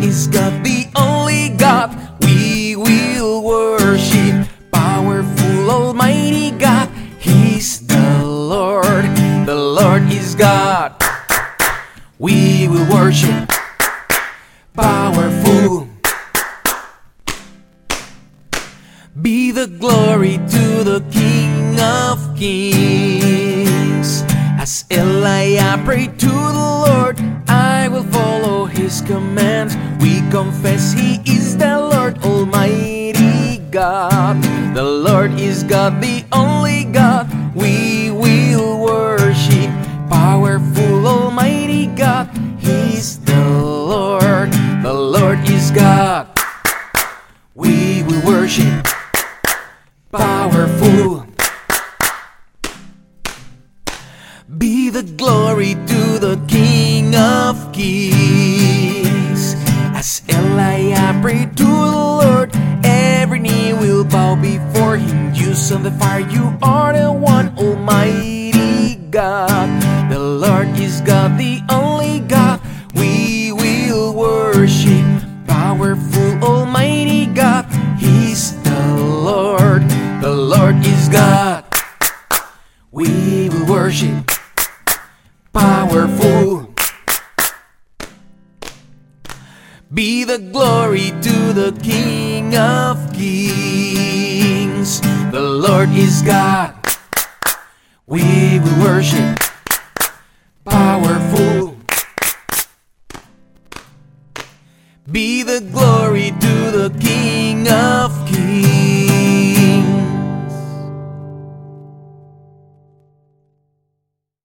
is God, the only God we will worship. Powerful, almighty God, He's the Lord. The Lord is God, we will worship. Powerful, be the glory to the King of Kings. As Elijah prayed to the Lord, I will follow His commands. We confess He is the Lord, almighty God. The Lord is God, the only God we will worship. Powerful, almighty God, He's the Lord. The Lord is God, we will worship. Powerful, be the glory to the King of Kings. As Elijah prayed to the Lord, every knee will bow before Him. You son the fire, you are the one, almighty God. The Lord is God, the only God we will worship. Powerful, almighty God, He's the Lord. The Lord is God, we will worship. Powerful, be the glory to the King of Kings. The Lord is God, we will worship. Powerful, be the glory to the King of Kings.